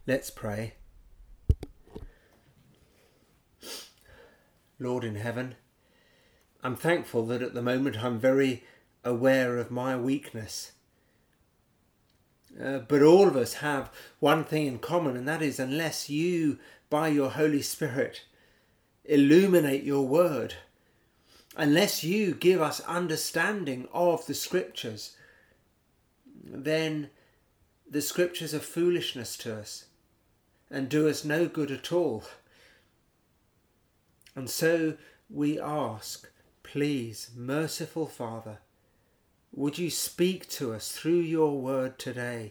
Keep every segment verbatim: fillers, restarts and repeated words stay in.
Let's pray. Lord in heaven, I'm thankful that at the moment I'm very aware of my weakness. Uh, but all of us have one thing in common, and that is unless you, by your Holy Spirit, illuminate your word, unless you give us understanding of the Scriptures, then the Scriptures are foolishness to us and do us no good at all. And so we ask, please, merciful Father, would you speak to us through your word today?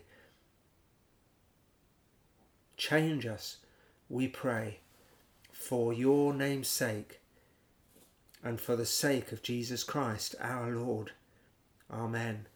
Change us, we pray, for your name's sake and for the sake of Jesus Christ, our Lord. Amen.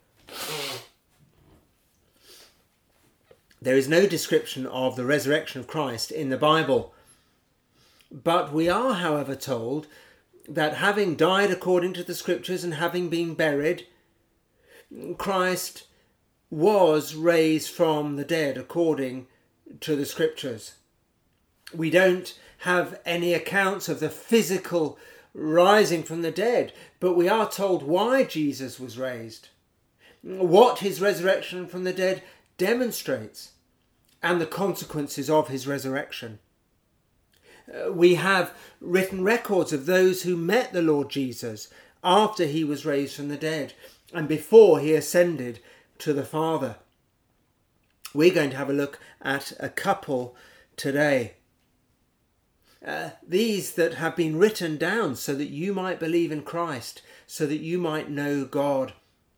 There is no description of the resurrection of Christ in the Bible, but we are, however, told that having died according to the Scriptures and having been buried, Christ was raised from the dead according to the Scriptures. We don't have any accounts of the physical rising from the dead, but we are told why Jesus was raised, what his resurrection from the dead demonstrates, and the consequences of his resurrection. Uh, we have written records of those who met the Lord Jesus after he was raised from the dead and before he ascended to the Father. We're going to have a look at a couple today. Uh, these that have been written down so that you might believe in Christ, so that you might know God.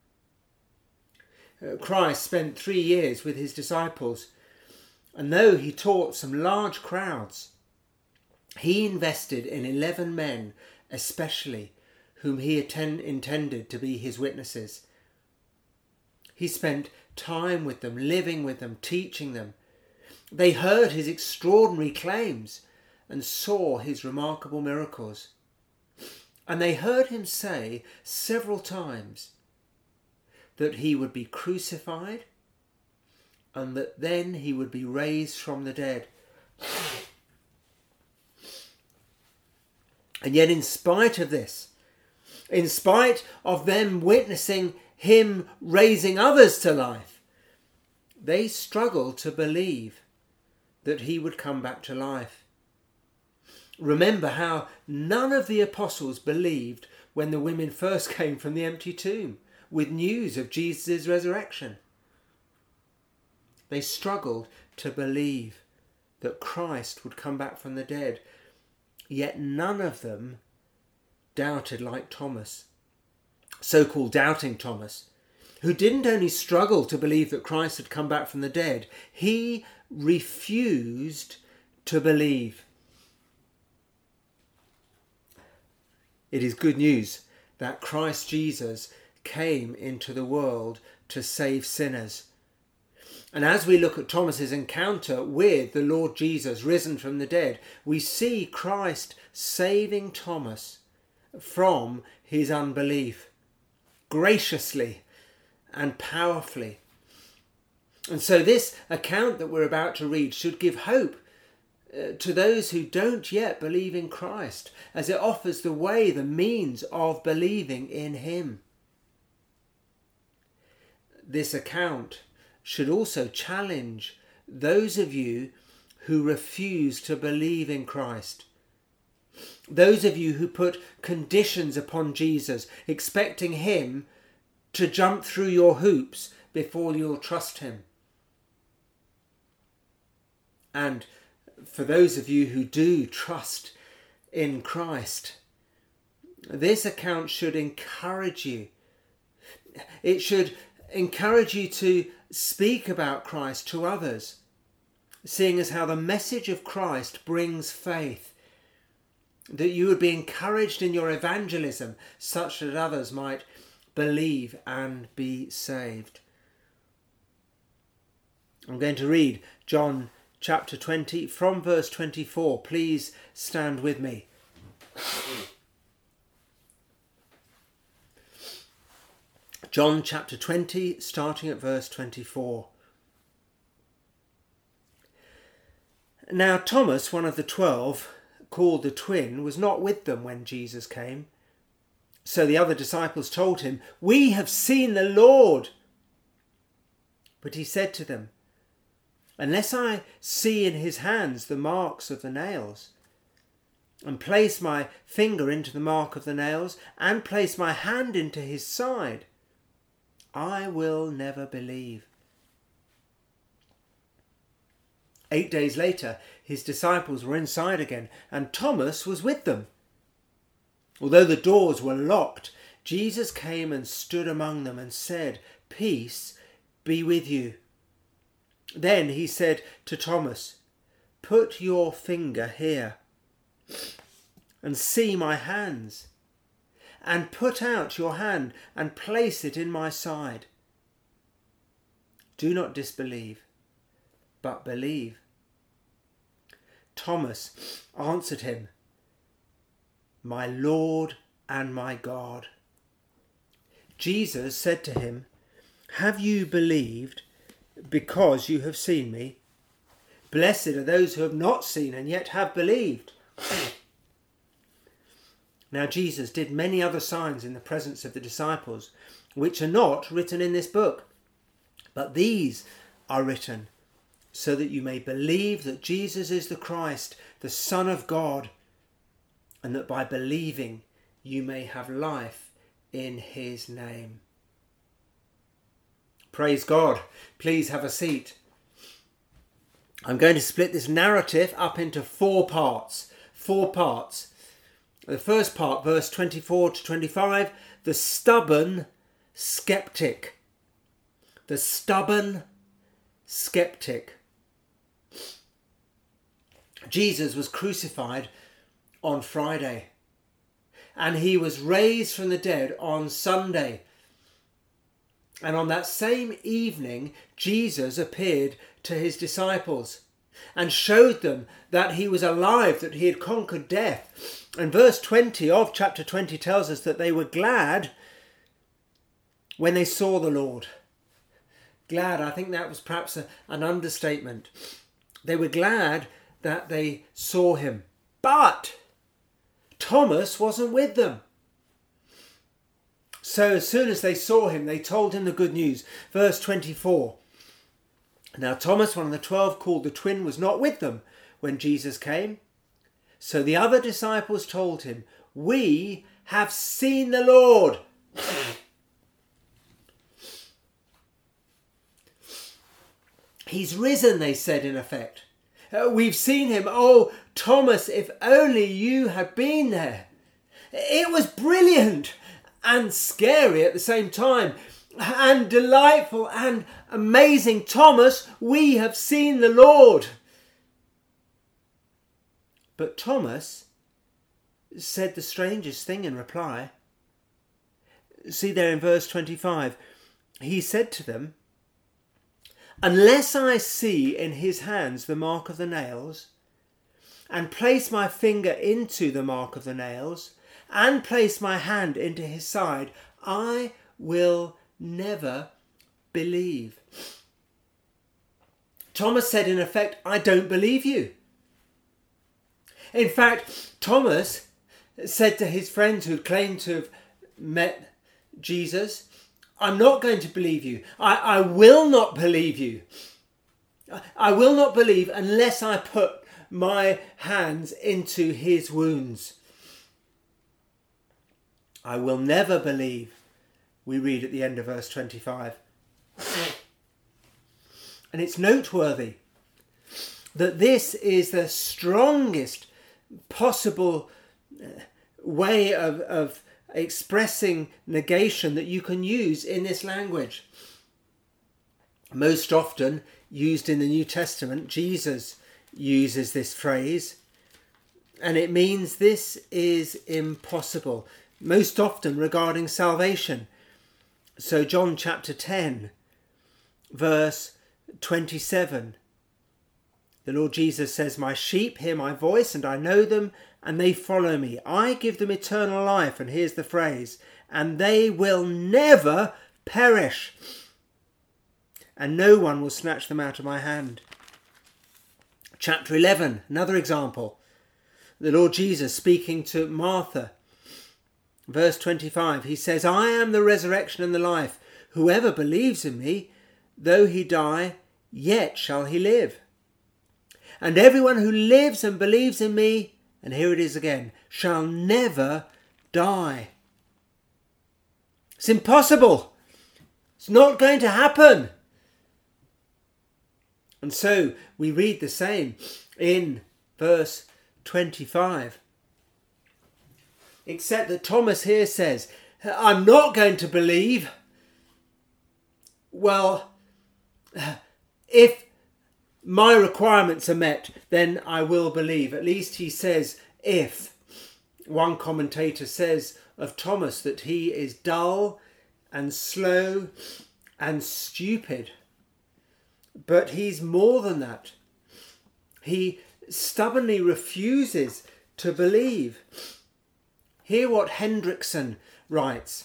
Uh, Christ spent three years with his disciples, and though he taught some large crowds, he invested in eleven men especially, whom he attend, intended to be his witnesses. He spent time with them, living with them, teaching them. They heard his extraordinary claims and saw his remarkable miracles. And they heard him say several times that he would be crucified and that then he would be raised from the dead. And yet, in spite of this, in spite of them witnessing him raising others to life, they struggled to believe that he would come back to life. Remember how none of the apostles believed when the women first came from the empty tomb with news of Jesus' resurrection. They struggled to believe that Christ would come back from the dead. Yet none of them doubted like Thomas, so-called doubting Thomas, who didn't only struggle to believe that Christ had come back from the dead, he refused to believe. It is good news that Christ Jesus came into the world to save sinners. And as we look at Thomas's encounter with the Lord Jesus risen from the dead, we see Christ saving Thomas from his unbelief graciously and powerfully. And so this account that we're about to read should give hope uh, to those who don't yet believe in Christ, as it offers the way, the means of believing in him. This account should also challenge those of you who refuse to believe in Christ. Those of you who put conditions upon Jesus, expecting him to jump through your hoops before you'll trust him. And for those of you who do trust in Christ, this account should encourage you. It should encourage you to speak about Christ to others, seeing as how the message of Christ brings faith, that you would be encouraged in your evangelism such that others might believe and be saved. I'm going to read John chapter twenty from verse twenty-four. Please stand with me. John chapter twenty, starting at verse twenty-four. Now Thomas, one of the twelve, called the twin, was not with them when Jesus came. So the other disciples told him, "We have seen the Lord." But he said to them, "Unless I see in his hands the marks of the nails, and place my finger into the mark of the nails, and place my hand into his side, I will never believe." Eight days later, his disciples were inside again, and Thomas was with them. Although the doors were locked, Jesus came and stood among them and said, "Peace be with you." Then he said to Thomas, "Put your finger here and see my hands, and put out your hand and place it in my side. Do not disbelieve, but believe." Thomas answered him, "My Lord and my God." Jesus said to him, "Have you believed because you have seen me? Blessed are those who have not seen and yet have believed." Now Jesus did many other signs in the presence of the disciples, which are not written in this book. But these are written so that you may believe that Jesus is the Christ, the Son of God, and that by believing you may have life in his name. Praise God. Please have a seat. I'm going to split this narrative up into four parts. Four parts. The first part, verse twenty-four to twenty-five, the stubborn skeptic. The stubborn skeptic. Jesus was crucified on Friday, and he was raised from the dead on Sunday. And on that same evening, Jesus appeared to his disciples and showed them that he was alive, that he had conquered death. And verse twenty of chapter twenty tells us that they were glad when they saw the Lord. Glad, I think that was perhaps a, an understatement. They were glad that they saw him. But Thomas wasn't with them. So as soon as they saw him, they told him the good news. Verse twenty-four. Now Thomas, one of the twelve, called the twin, was not with them when Jesus came. So the other disciples told him, "We have seen the Lord." He's risen, they said in effect. Uh, we've seen him. Oh, Thomas, if only you had been there. It was brilliant and scary at the same time, and delightful and amazing. Thomas, we have seen the Lord. But Thomas said the strangest thing in reply. See there in verse twenty-five. He said to them, "Unless I see in his hands the mark of the nails, and place my finger into the mark of the nails, and place my hand into his side, I will never believe." Thomas said in effect, "I don't believe you." In fact, Thomas said to his friends who claimed to have met Jesus, "I'm not going to believe you. I, I will not believe you. I will not believe unless I put my hands into his wounds." I will never believe, we read at the end of verse twenty-five. And it's noteworthy that this is the strongest possible way of, of expressing negation that you can use in this language. Most often used in the New Testament, Jesus uses this phrase, and it means this is impossible, most often regarding salvation. So John chapter ten, verse twenty-seven, the Lord Jesus says, "My sheep hear my voice, and I know them, and they follow me. I give them eternal life," and here's the phrase, "and they will never perish, and no one will snatch them out of my hand." Chapter eleven, another example. The Lord Jesus speaking to Martha. Verse twenty-five, he says, I am the resurrection and the life. Whoever believes in me, though he die, yet shall he live. And everyone who lives and believes in me, and here it is again, shall never die. It's impossible. It's not going to happen. And so we read the same in verse twenty-five. Except that Thomas here says, I'm not going to believe. Well, if my requirements are met, then I will believe. At least he says if. One commentator says of Thomas that he is dull and slow and stupid. But he's more than that. He stubbornly refuses to believe. Hear what Hendrickson writes.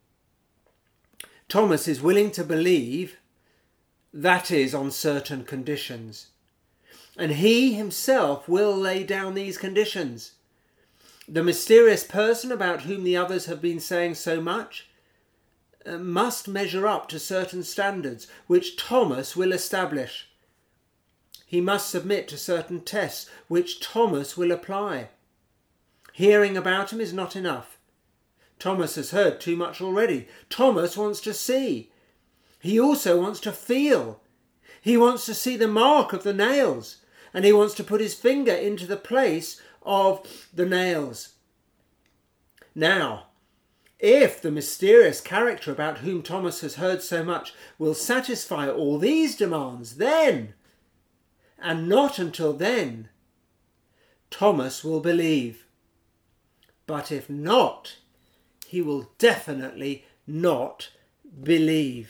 Thomas is willing to believe, that is, on certain conditions. And he himself will lay down these conditions. The mysterious person about whom the others have been saying so much uh, must measure up to certain standards which Thomas will establish. He must submit to certain tests which Thomas will apply. Hearing about him is not enough. Thomas has heard too much already. Thomas wants to see. He also wants to feel. He wants to see the mark of the nails, and he wants to put his finger into the place of the nails. Now, if the mysterious character about whom Thomas has heard so much will satisfy all these demands, then, and not until then, Thomas will believe. But if not, he will definitely not believe.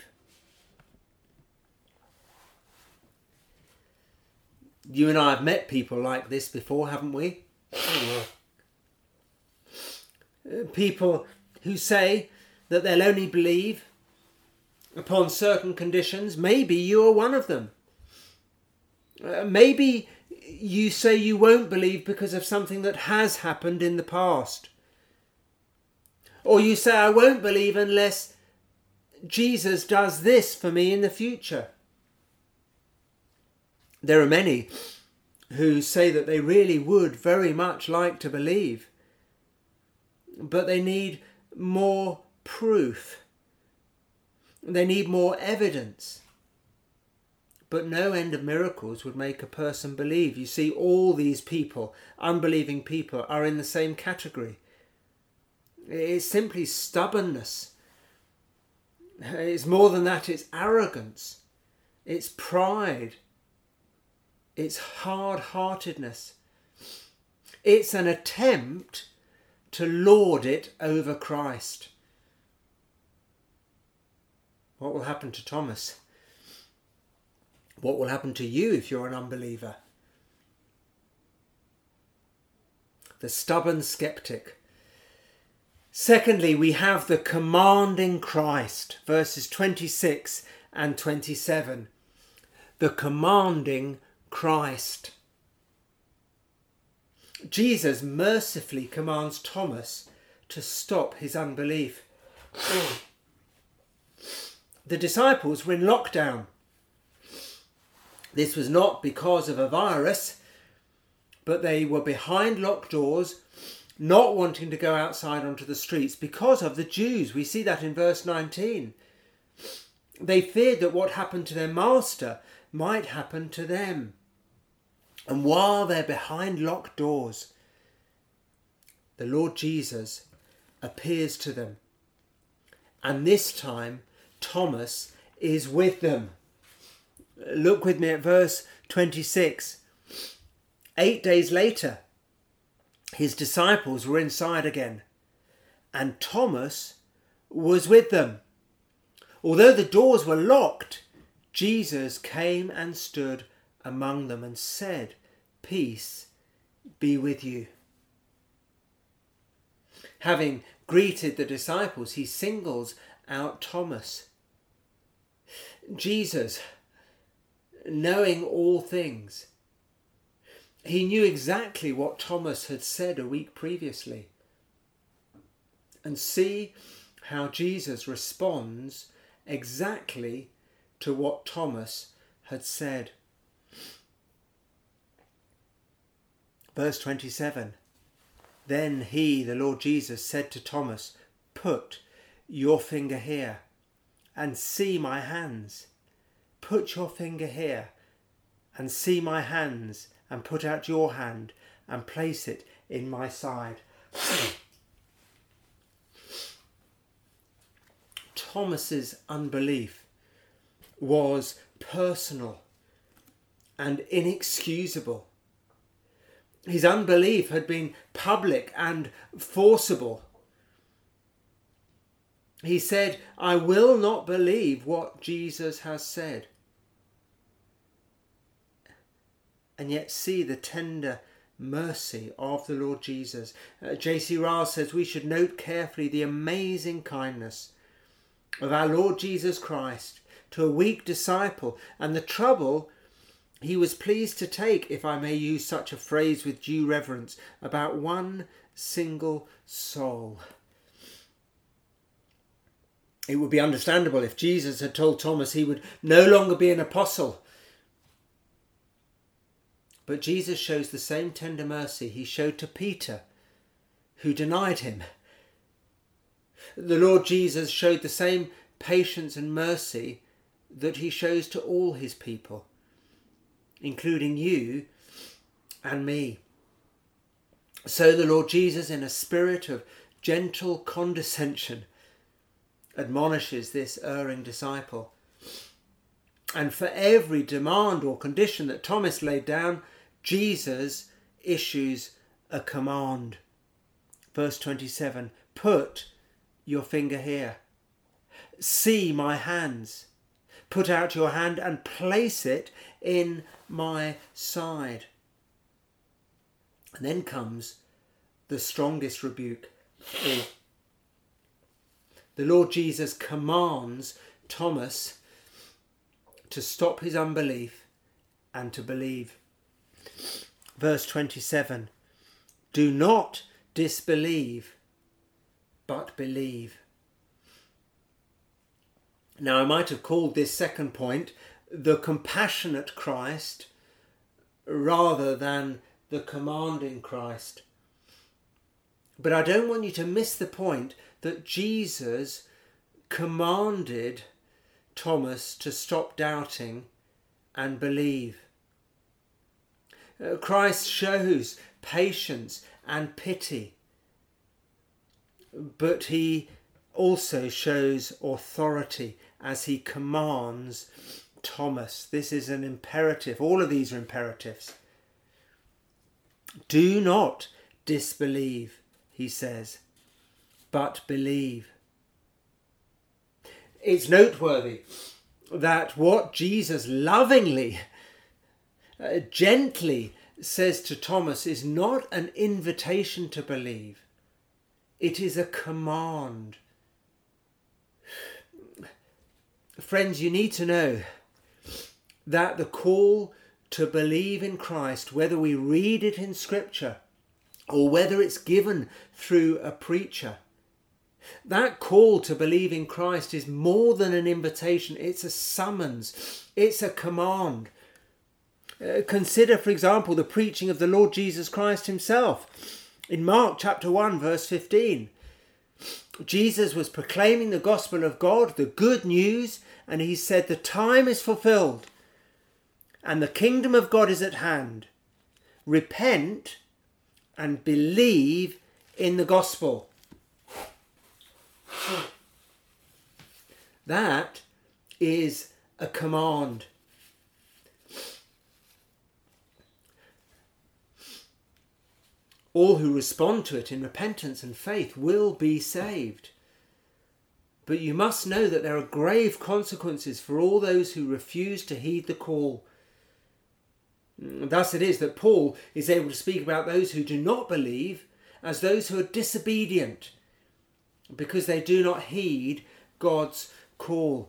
You and I have met people like this before, haven't we? People who say that they'll only believe upon certain conditions. Maybe you are one of them. Uh, maybe you say you won't believe because of something that has happened in the past. Or you say, I won't believe unless Jesus does this for me in the future. There are many who say that they really would very much like to believe, but they need more proof. They need more evidence. But no end of miracles would make a person believe. You see, all these people, unbelieving people, are in the same category. It's simply stubbornness. It's more than that, it's arrogance. It's pride. It's hard-heartedness. It's an attempt to lord it over Christ. What will happen to Thomas? What will happen to you if you're an unbeliever? The stubborn skeptic. Secondly, we have the commanding Christ, verses twenty-six and twenty-seven. The commanding Christ. Jesus mercifully commands Thomas to stop his unbelief. The disciples were in lockdown. This was not because of a virus, but they were behind locked doors, not wanting to go outside onto the streets because of the Jews. We see that in verse nineteen. They feared that what happened to their master might happen to them. And while they're behind locked doors, the Lord Jesus appears to them. And this time, Thomas is with them. Look with me at verse twenty-six. Eight days later, his disciples were inside again, and Thomas was with them. Although the doors were locked, Jesus came and stood among them and said, "Peace be with you." Having greeted the disciples, he singles out Thomas. Jesus, knowing all things, he knew exactly what Thomas had said a week previously. And see how Jesus responds exactly to what Thomas had said. Verse twenty-seven. Then he, the Lord Jesus, said to Thomas, "Put your finger here and see my hands. Put your finger here and see my hands, and put out your hand and place it in my side." Thomas's unbelief was personal and inexcusable. His unbelief had been public and forcible. He said, "I will not believe what Jesus has said." And yet see the tender mercy of the Lord Jesus. Uh, J C Ryle says we should note carefully the amazing kindness of our Lord Jesus Christ to a weak disciple, and the trouble he was pleased to take, if I may use such a phrase with due reverence, about one single soul. It would be understandable if Jesus had told Thomas he would no longer be an apostle. But Jesus shows the same tender mercy he showed to Peter, who denied him. The Lord Jesus showed the same patience and mercy that he shows to all his people, including you and me. So the Lord Jesus, in a spirit of gentle condescension, admonishes this erring disciple. And for every demand or condition that Thomas laid down, Jesus issues a command. Verse twenty-seven, "Put your finger here. See my hands. Put out your hand and place it in my side." And then comes the strongest rebuke. The Lord Jesus commands Thomas to stop his unbelief and to believe. Verse twenty-seven, "Do not disbelieve, but believe." Now, I might have called this second point the compassionate Christ rather than the commanding Christ. But I don't want you to miss the point that Jesus commanded Thomas to stop doubting and believe. Uh, Christ shows patience and pity, but he also shows authority as he commands Thomas. This is an imperative. All of these are imperatives. Do not disbelieve, he says, but believe. It's noteworthy that what Jesus lovingly, uh, gently says to Thomas is not an invitation to believe. It is a command. Friends, you need to know that the call to believe in Christ, whether we read it in Scripture or whether it's given through a preacher, that call to believe in Christ is more than an invitation. It's a summons. It's a command. Uh, consider, for example, the preaching of the Lord Jesus Christ himself. In Mark chapter one, verse fifteen, Jesus was proclaiming the gospel of God, the good news, and he said, "The time is fulfilled and the kingdom of God is at hand. Repent and believe in the gospel." That is a command. All who respond to it in repentance and faith will be saved. But you must know that there are grave consequences for all those who refuse to heed the call. Thus it is that Paul is able to speak about those who do not believe as those who are disobedient because they do not heed God's call.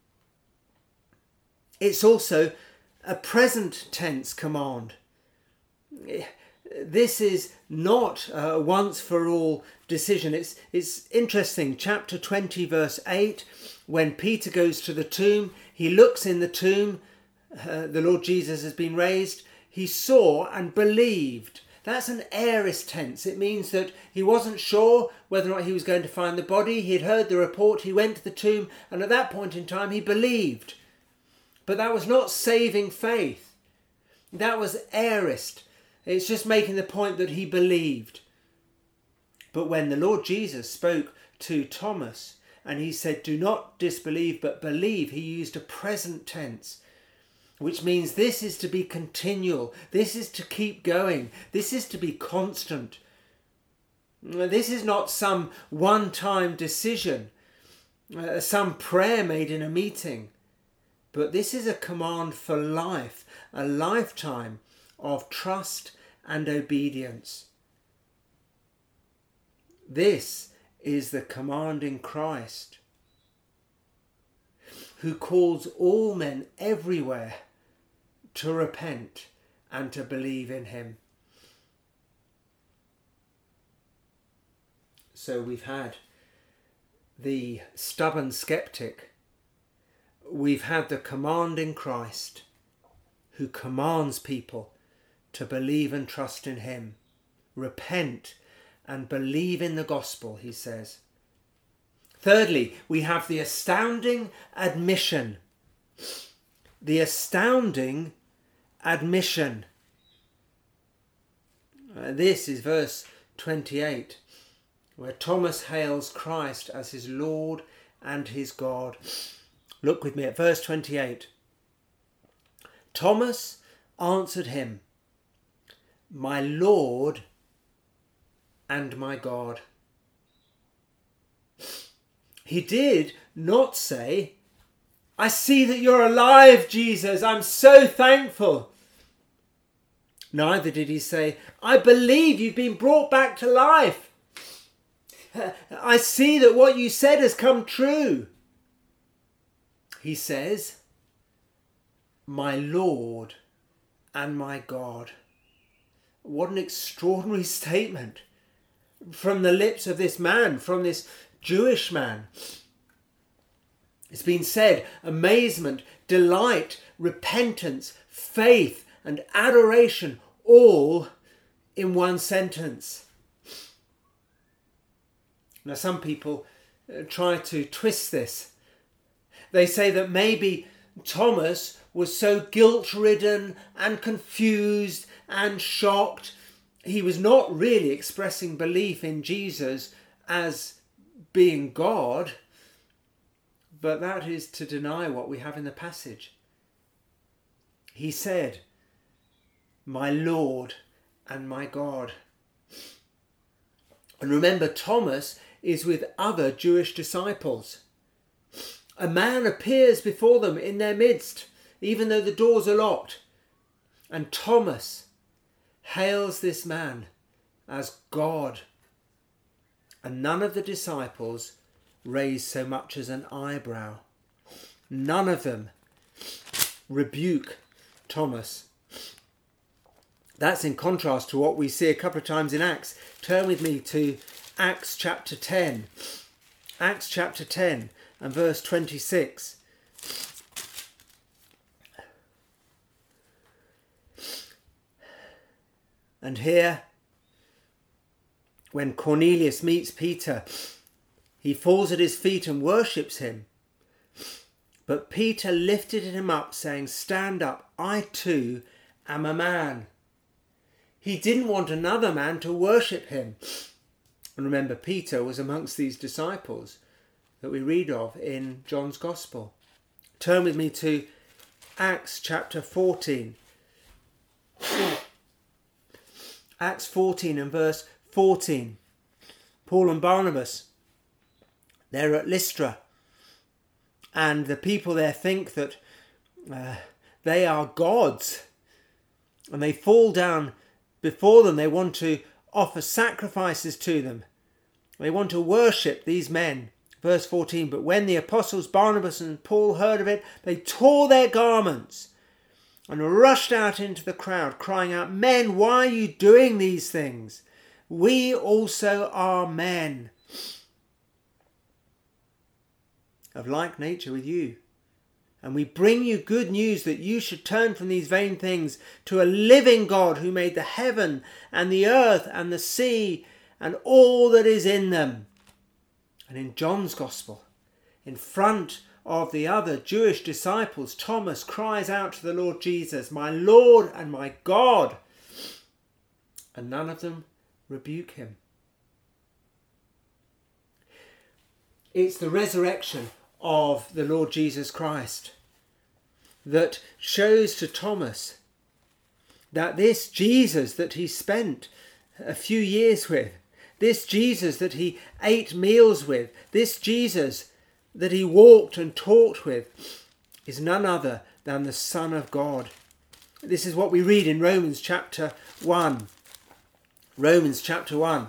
It's also a present tense command. this is not a once for all decision. It's, it's interesting. Chapter twenty, verse eight, when Peter goes to the tomb, he looks in the tomb, uh, the Lord Jesus has been raised. He saw and believed. That's an aorist tense. It means that he wasn't sure whether or not he was going to find the body. He'd heard the report. He went to the tomb, and at that point in time he believed. But that was not saving faith. That was aorist. It's just making the point that he believed. But when the Lord Jesus spoke to Thomas and he said, do not disbelieve but believe, he used a present tense, which means this is to be continual. This is to keep going. This is to be constant. This is not some one-time decision, uh, some prayer made in a meeting. But this is a command for life, a lifetime of trust and obedience. This is the command in Christ, who calls all men everywhere to repent and to believe in him. So we've had the stubborn skeptic. We've had the command in Christ, who commands people to believe and trust in him. Repent and believe in the gospel, he says. Thirdly, we have the astounding admission. The astounding admission. Uh, this is verse twenty-eight, where Thomas hails Christ as his Lord and his God. Look with me at verse twenty-eight. Thomas answered him, my Lord and my God. He did not say, I see that you're alive, Jesus. I'm so thankful. Neither did he say, I believe you've been brought back to life. I see that what you said has come true. He says, my Lord and my God. What an extraordinary statement from the lips of this man, from this Jewish man. It's been said, amazement, delight, repentance, faith and adoration, all in one sentence. Now some people try to twist this. They say that maybe Thomas was so guilt-ridden and confused and shocked, he was not really expressing belief in Jesus as being God, but that is to deny what we have in the passage. He said, my Lord and my God. And remember, Thomas is with other Jewish disciples. A man appears before them in their midst, even though the doors are locked. And Thomas hails this man as God. And none of the disciples raise so much as an eyebrow. None of them rebuke Thomas. That's in contrast to what we see a couple of times in Acts. Turn with me to Acts chapter ten. Acts chapter ten and verse twenty-six. And here, when Cornelius meets Peter, he falls at his feet and worships him. But Peter lifted him up, saying, stand up, I too am a man. He didn't want another man to worship him. And remember, Peter was amongst these disciples that we read of in John's Gospel. Turn with me to Acts chapter fourteen. Acts fourteen and verse fourteen. Paul and Barnabas, they're at Lystra, and the people there think that uh, they are gods, and they fall down before them. They want to offer sacrifices to them. They want to worship these men. Verse fourteen, but when the apostles Barnabas and Paul heard of it, they tore their garments and rushed out into the crowd, crying out, "Men, why are you doing these things? We also are men of like nature with you. And we bring you good news that you should turn from these vain things to a living God who made the heaven and the earth and the sea and all that is in them." And in John's Gospel, in front of the other Jewish disciples, Thomas cries out to the Lord Jesus, "My Lord and my God." And none of them rebuke him. It's the resurrection of the Lord Jesus Christ that shows to Thomas that this Jesus that he spent a few years with, this Jesus that he ate meals with, this Jesus that he walked and talked with, is none other than the Son of God. This is what we read in Romans chapter one. Romans chapter one.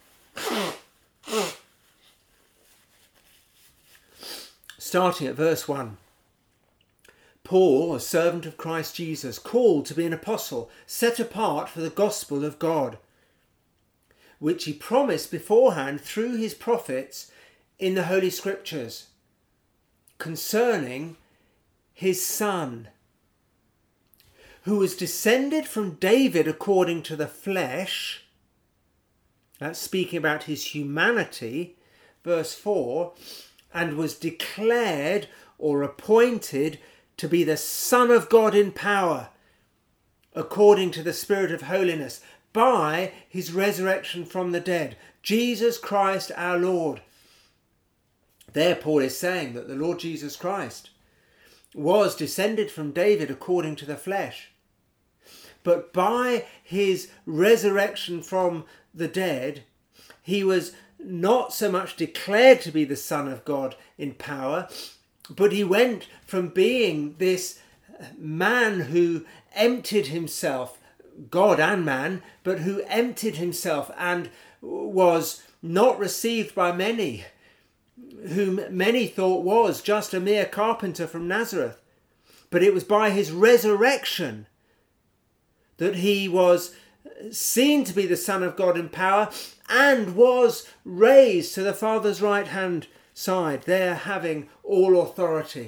Starting at verse one. Paul, a servant of Christ Jesus, called to be an apostle, set apart for the gospel of God, which he promised beforehand through his prophets in the Holy Scriptures, concerning his Son, who was descended from David according to the flesh. That's speaking about his humanity. Verse four. And was declared or appointed to be the Son of God in power, according to the Spirit of holiness, by his resurrection from the dead, Jesus Christ our Lord. There Paul is saying that the Lord Jesus Christ was descended from David according to the flesh, but by his resurrection from the dead, he was not so much declared to be the Son of God in power, but he went from being this man who emptied himself, God and man, but who emptied himself and was not received by many, whom many thought was just a mere carpenter from Nazareth. But it was by his resurrection that he was seen to be the Son of God in power and was raised to the Father's right hand side, there having all authority.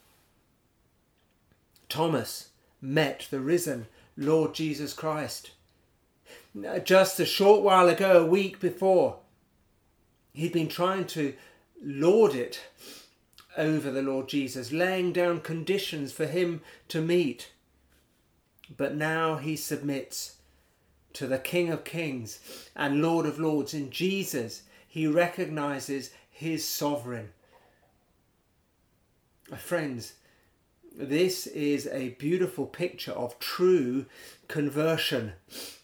Thomas met the risen Lord Jesus Christ. Just a short while ago, a week before, he'd been trying to lord it over the Lord Jesus, laying down conditions for him to meet. But now he submits to the King of Kings and Lord of Lords. In Jesus, he recognises his sovereign. Friends, this is a beautiful picture of true conversion.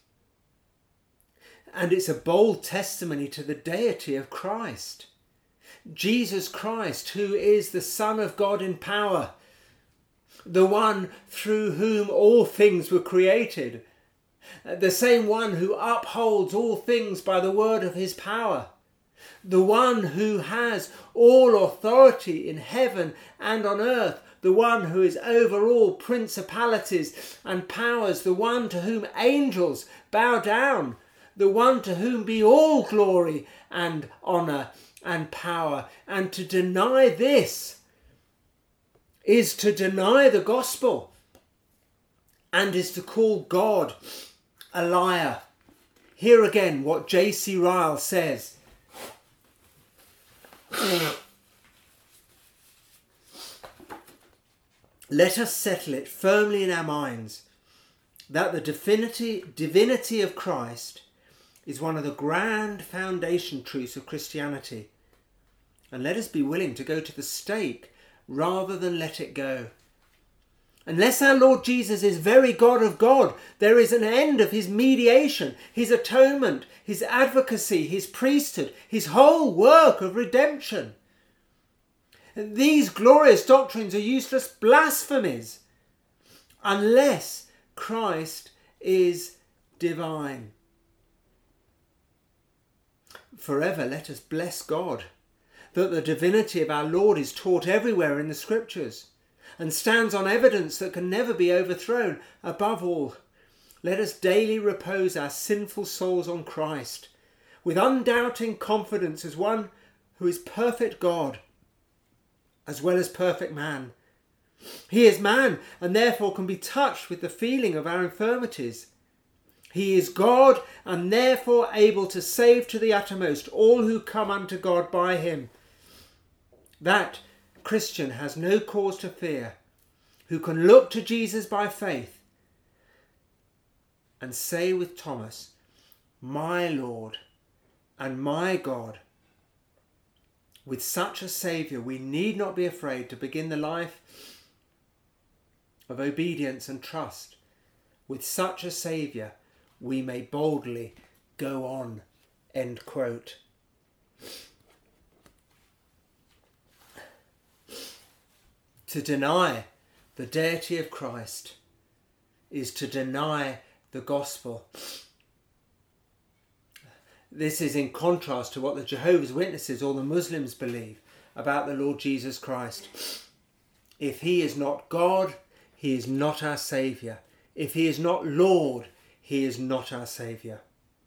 And it's a bold testimony to the deity of Christ. Jesus Christ, who is the Son of God in power, the one through whom all things were created, the same one who upholds all things by the word of his power, the one who has all authority in heaven and on earth, the one who is over all principalities and powers, the one to whom angels bow down, the one to whom be all glory and honour and power. And to deny this is to deny the gospel and is to call God a liar. Hear again what J C Ryle says. Let us settle it firmly in our minds that the divinity, divinity of Christ is one of the grand foundation truths of Christianity. And let us be willing to go to the stake rather than let it go. Unless our Lord Jesus is very God of God, there is an end of his mediation, his atonement, his advocacy, his priesthood, his whole work of redemption. These glorious doctrines are useless blasphemies unless Christ is divine. Forever let us bless God that the divinity of our Lord is taught everywhere in the Scriptures, and stands on evidence that can never be overthrown. Above all, let us daily repose our sinful souls on Christ, with undoubting confidence as one who is perfect God, as well as perfect man. He is man, and therefore can be touched with the feeling of our infirmities. He is God, and therefore able to save to the uttermost all who come unto God by him. That Christian has no cause to fear, who can look to Jesus by faith and say with Thomas, my Lord and my God. With such a Saviour, we need not be afraid to begin the life of obedience and trust. With such a Saviour, we may boldly go on. End quote. To deny the deity of Christ is to deny the gospel. This is in contrast to what the Jehovah's Witnesses or the Muslims believe about the Lord Jesus Christ. If he is not God, he is not our Saviour. If he is not Lord, he is not our Saviour.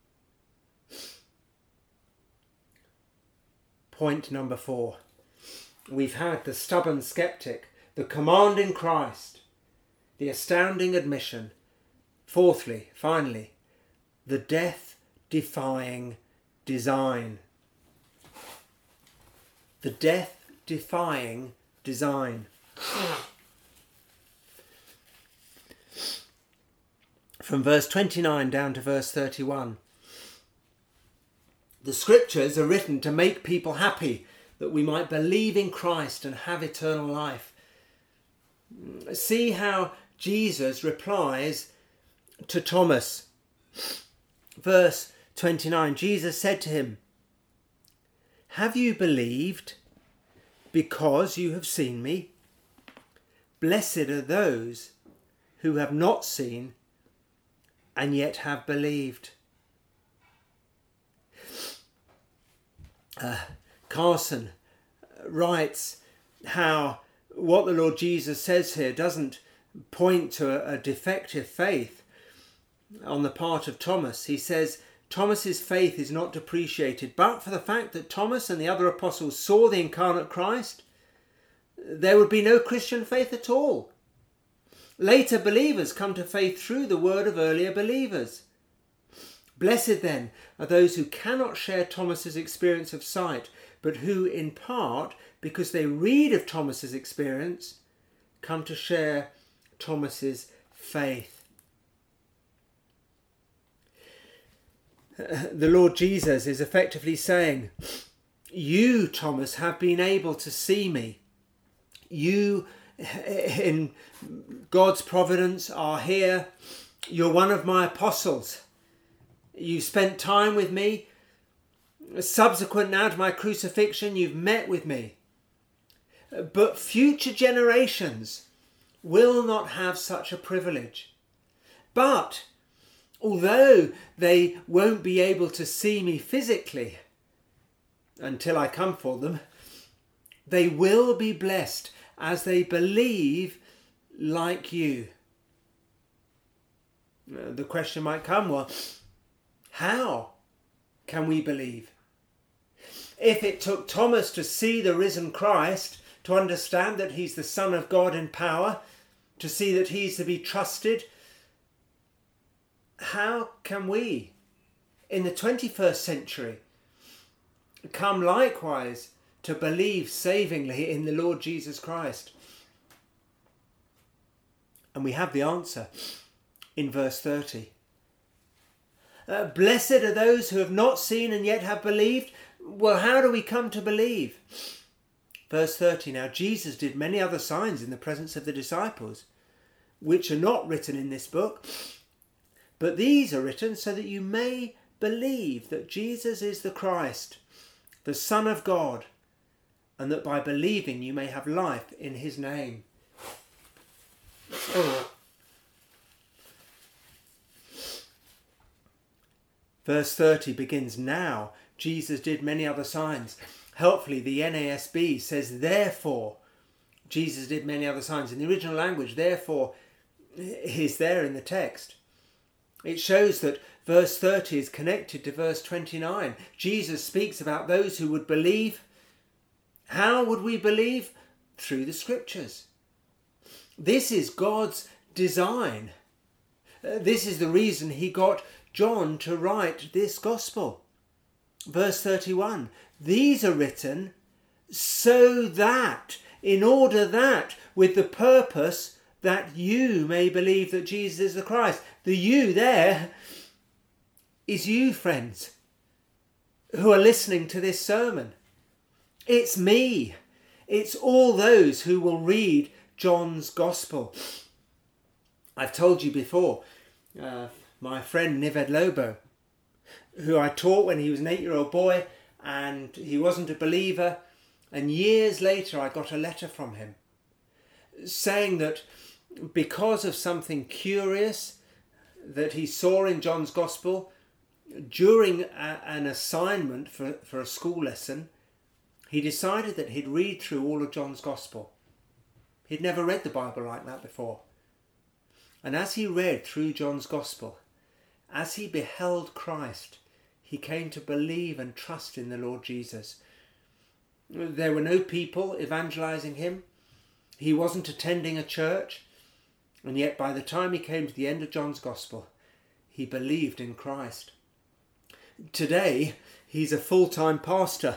Point number four. We've had the stubborn skeptic, the commanding Christ, the astounding admission. Fourthly, finally, the death-defying design. The death-defying design. From verse twenty-nine down to verse thirty-one. The scriptures are written to make people happy, that we might believe in Christ and have eternal life. See how Jesus replies to Thomas. Verse twenty-nine, Jesus said to him, have you believed because you have seen me? Blessed are those who have not seen and yet have believed. Uh, Carson writes how what the Lord Jesus says here doesn't point to a, a defective faith on the part of Thomas. He says Thomas's faith is not depreciated, but for the fact that Thomas and the other apostles saw the incarnate Christ, there would be no Christian faith at all. Later believers come to faith through the word of earlier believers. Blessed then are those who cannot share Thomas's experience of sight, but who in part, because they read of Thomas's experience, come to share Thomas's faith. The Lord Jesus is effectively saying, you, Thomas, have been able to see me. You, in God's providence, are here. You're one of my apostles. You spent time with me. Subsequent now to my crucifixion, you've met with me. But future generations will not have such a privilege. But although they won't be able to see me physically until I come for them, they will be blessed as they believe like you. The question might come, well, how can we believe? If it took Thomas to see the risen Christ, to understand that he's the Son of God in power, to see that he's to be trusted, how can we, in the twenty-first century, come likewise to believe savingly in the Lord Jesus Christ? And we have the answer in verse thirty. Uh, Blessed are those who have not seen and yet have believed. Well, how do we come to believe? Verse thirty, now Jesus did many other signs in the presence of the disciples, which are not written in this book, but these are written so that you may believe that Jesus is the Christ, the Son of God, and that by believing you may have life in his name. Verse thirty begins, now Jesus did many other signs. Helpfully, the N A S B says, therefore, Jesus did many other signs. In the original language, therefore, is there in the text. It shows that verse thirty is connected to verse twenty-nine. Jesus speaks about those who would believe. How would we believe? Through the scriptures. This is God's design. Uh, this is the reason he got John to write this gospel. Verse thirty-one, these are written so that, in order that, with the purpose that you may believe that Jesus is the Christ. The you there is you, friends, who are listening to this sermon. It's me. It's all those who will read John's Gospel. I've told you before, uh, my friend Nived Lobo, who I taught when he was an eight-year-old boy, and he wasn't a believer, and years later I got a letter from him saying that because of something curious that he saw in John's Gospel during a, an assignment for, for a school lesson, he decided that he'd read through all of John's Gospel. He'd never read the Bible like that before. And as he read through John's Gospel, as he beheld Christ, he came to believe and trust in the Lord Jesus. There were no people evangelizing him. He wasn't attending a church. And yet by the time he came to the end of John's Gospel, he believed in Christ. Today, he's a full-time pastor.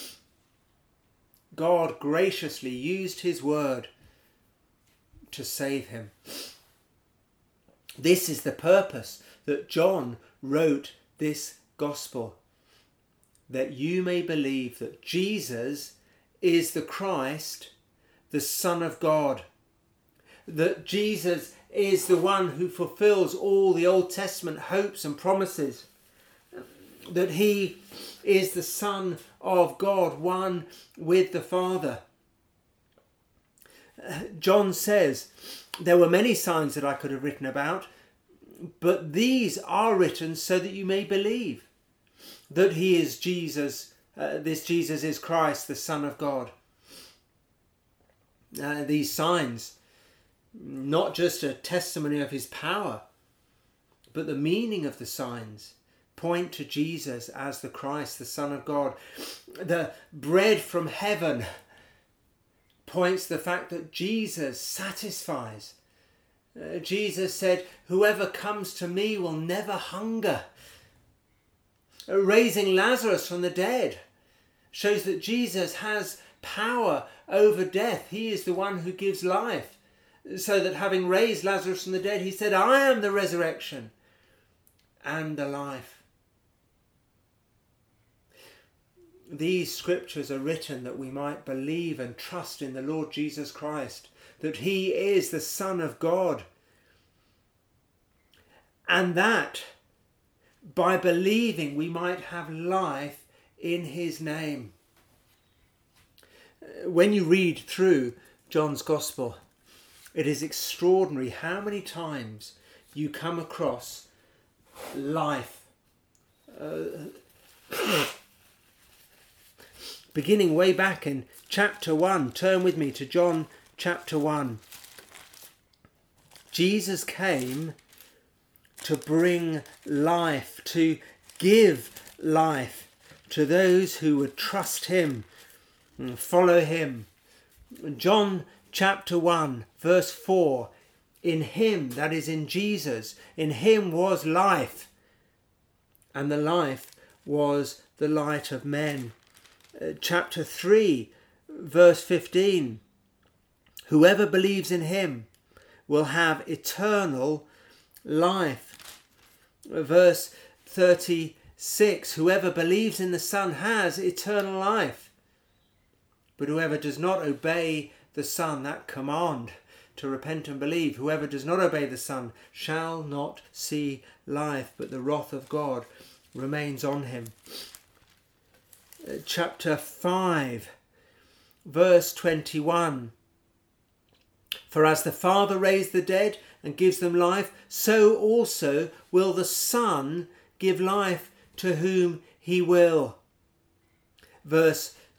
God graciously used his word to save him. This is the purpose that John wrote this gospel, that you may believe that Jesus is the Christ, the Son of God, that Jesus is the one who fulfills all the Old Testament hopes and promises, that he is the Son of God, one with the Father. John says, there were many signs that I could have written about, but these are written so that you may believe that he is Jesus, uh, this Jesus is Christ, the Son of God. Uh, these signs, not just a testimony of his power, but the meaning of the signs point to Jesus as the Christ, the Son of God. The bread from heaven points to the fact that Jesus satisfies. Uh, Jesus said, whoever comes to me will never hunger. Uh, raising Lazarus from the dead shows that Jesus has power over death. He is the one who gives life. So that having raised Lazarus from the dead, he said, I am the resurrection and the life. These scriptures are written that we might believe and trust in the Lord Jesus Christ, that he is the Son of God, and that by believing we might have life in his name. When you read through John's Gospel, it is extraordinary how many times you come across life. Uh, beginning way back in chapter one, turn with me to John chapter one. Jesus came to bring life, to give life to those who would trust him and follow him. John chapter one, verse four, in him, that is in Jesus, in him was life, and the life was the light of men. Uh, chapter three, verse fifteen, whoever believes in him will have eternal life. Verse thirty-six, whoever believes in the Son has eternal life. But whoever does not obey the Son, that command to repent and believe, whoever does not obey the Son shall not see life, but the wrath of God remains on him. Uh, chapter five, verse twenty-one. For as the Father raised the dead and gives them life, so also will the Son give life to whom he will. Verse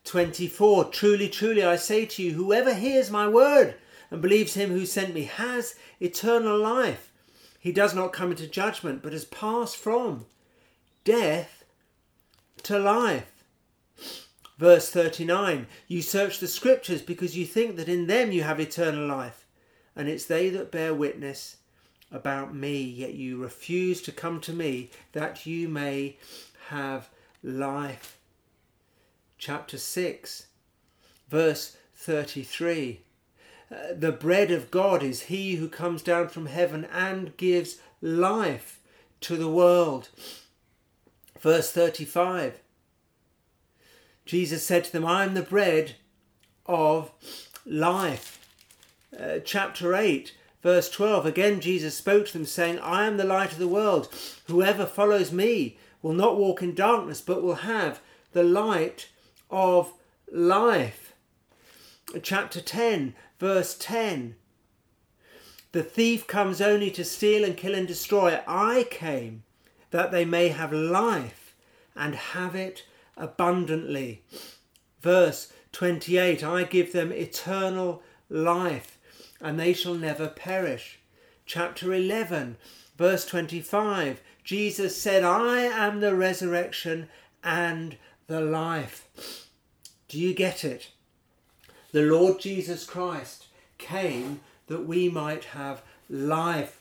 twenty-four, truly, truly, I say to you, whoever hears my word and believes him who sent me has eternal life. He does not come into judgment, but has passed from death to life. Verse thirty-nine, you search the scriptures because you think that in them you have eternal life, and it's they that bear witness about me, yet you refuse to come to me that you may have life. Chapter six, verse thirty-three, uh, the bread of God is he who comes down from heaven and gives life to the world. Verse thirty-five, Jesus said to them, I am the bread of life. Uh, chapter eight, verse twelve, again Jesus spoke to them saying, I am the light of the world. Whoever follows me will not walk in darkness, but will have the light of life. Chapter ten, verse ten, the thief comes only to steal and kill and destroy. I came that they may have life and have it abundantly. Verse twenty-eight, I give them eternal life and they shall never perish. Chapter eleven, verse twenty-five, Jesus said, I am the resurrection and the life. Do you get it? The Lord Jesus Christ came that we might have life.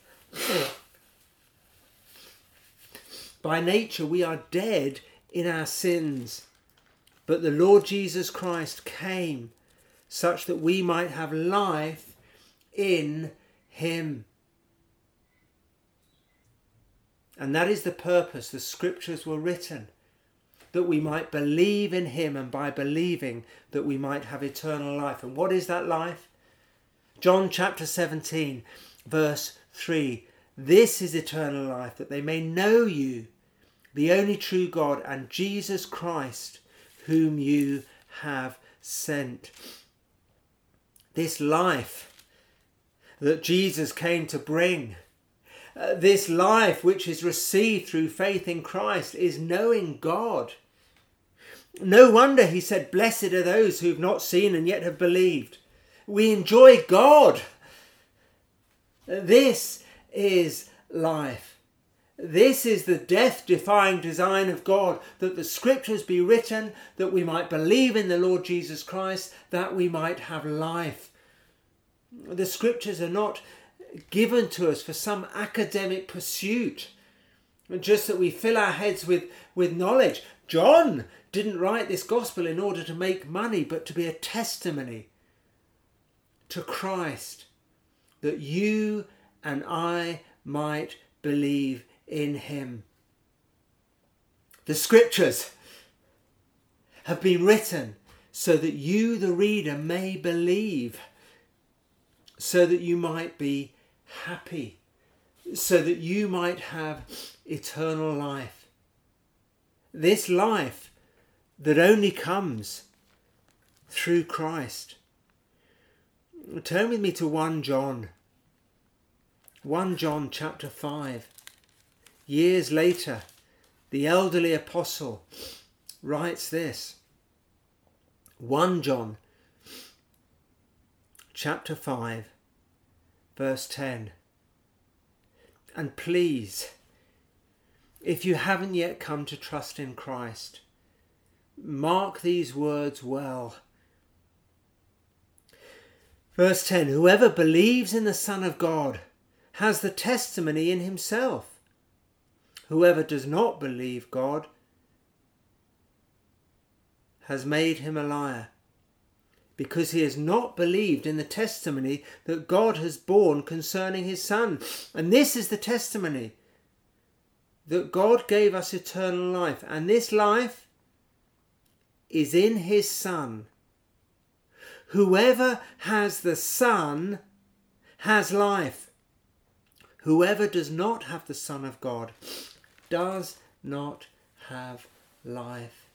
By nature we are dead in our sins, but the Lord Jesus Christ came such that we might have life in him. And that is the purpose the scriptures were written, that we might believe in him, and by believing that we might have eternal life. And what is that life? John chapter seventeen, verse three, this is eternal life, that they may know you, the only true God, and Jesus Christ, whom you have sent. This life that Jesus came to bring, uh, this life which is received through faith in Christ, is knowing God. No wonder he said, blessed are those who have not seen and yet have believed. We enjoy God. This is life. This is the death-defying design of God, that the scriptures be written, that we might believe in the Lord Jesus Christ, that we might have life. The scriptures are not given to us for some academic pursuit, just that we fill our heads with, with knowledge. John didn't write this gospel in order to make money, but to be a testimony to Christ, that you and I might believe in him. The scriptures have been written so that you, the reader, may believe, so that you might be happy, so that you might have eternal life. This life that only comes through Christ. Turn with me to First John. First John chapter five. Years later, the elderly apostle writes this. First John chapter five, verse ten. And please, if you haven't yet come to trust in Christ, mark these words well. Verse ten, whoever believes in the Son of God has the testimony in himself. Whoever does not believe God has made him a liar, because he has not believed in the testimony that God has borne concerning his Son. And this is the testimony, that God gave us eternal life, and this life is in his Son. Whoever has the Son has life. Whoever does not have the Son of God does not have life.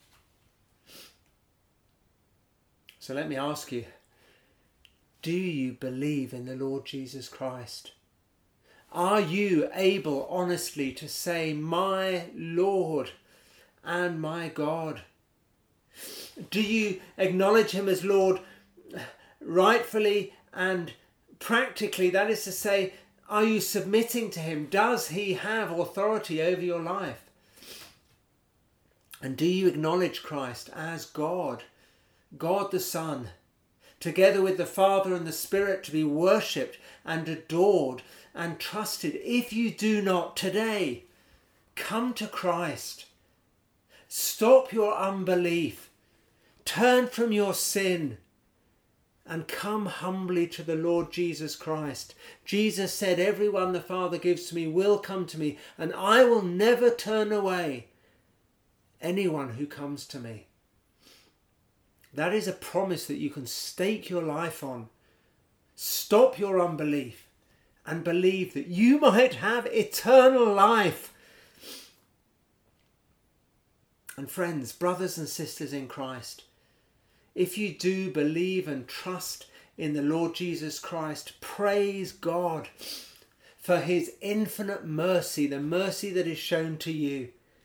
So let me ask you, do you believe in the Lord Jesus Christ? Are you able honestly to say, my Lord and my God? Do you acknowledge him as Lord rightfully and practically? That is to say, are you submitting to him? Does he have authority over your life? And do you acknowledge Christ as God, God the Son, together with the Father and the Spirit, to be worshipped and adored and trusted? If you do not today, come to Christ. Stop your unbelief. Turn from your sin and come humbly to the Lord Jesus Christ. Jesus said, everyone the Father gives to me will come to me, and I will never turn away anyone who comes to me. That is a promise that you can stake your life on. Stop your unbelief and believe that you might have eternal life. And friends, brothers and sisters in Christ, if you do believe and trust in the Lord Jesus Christ, praise God for his infinite mercy, the mercy that is shown to you.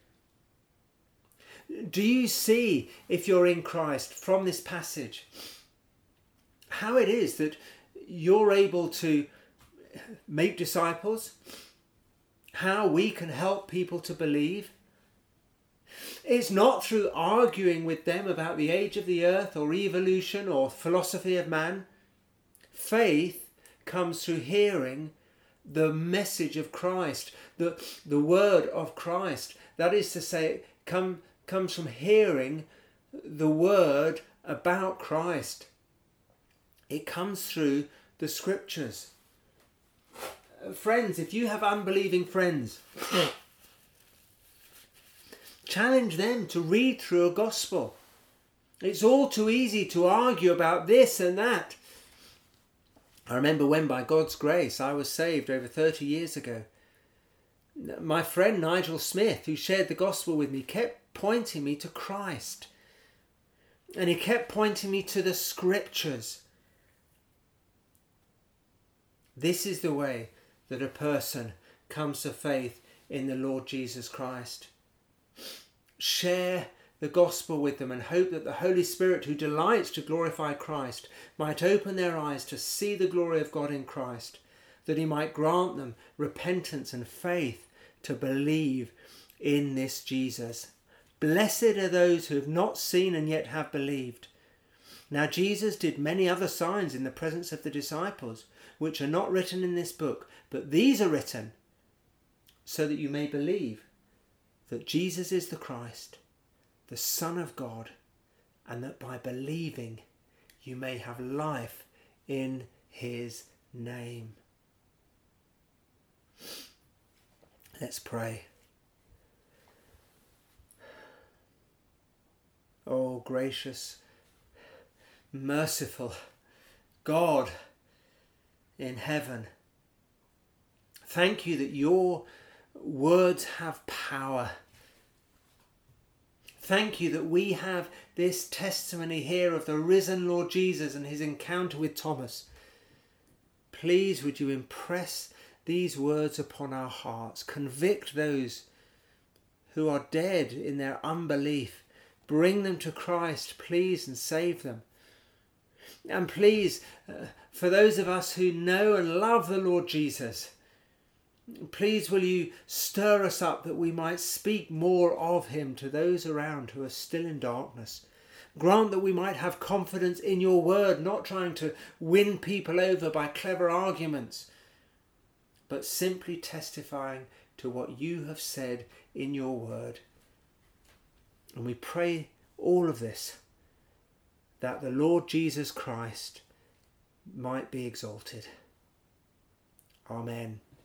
Do you see, if you're in Christ, from this passage, how it is that you're able to make disciples? How we can help people to believe? It's not through arguing with them about the age of the earth or evolution or philosophy of man. Faith comes through hearing the message of Christ, the, the word of Christ. That is to say, come, comes from hearing the word about Christ. It comes through the scriptures. Friends, if you have unbelieving friends, challenge them to read through a gospel. It's all too easy to argue about this and that. I remember when, by God's grace, I was saved over thirty years ago. My friend Nigel Smith, who shared the gospel with me, kept pointing me to Christ. And he kept pointing me to the scriptures. This is the way that a person comes to faith in the Lord Jesus Christ. Share the gospel with them and hope that the Holy Spirit, who delights to glorify Christ, might open their eyes to see the glory of God in Christ, that he might grant them repentance and faith to believe in this Jesus. Blessed are those who have not seen and yet have believed. Now Jesus did many other signs in the presence of the disciples, which are not written in this book, but these are written so that you may believe that Jesus is the Christ, the Son of God, and that by believing you may have life in his name. Let's pray. Oh, gracious, merciful God in heaven, thank you that your words have power. Thank you that we have this testimony here of the risen Lord Jesus and his encounter with Thomas. Please would you impress these words upon our hearts. Convict those who are dead in their unbelief. Bring them to Christ, please, and save them. And please, uh, for those of us who know and love the Lord Jesus, please will you stir us up that we might speak more of him to those around who are still in darkness. Grant that we might have confidence in your word, not trying to win people over by clever arguments, but simply testifying to what you have said in your word. And we pray all of this, that the Lord Jesus Christ might be exalted. Amen.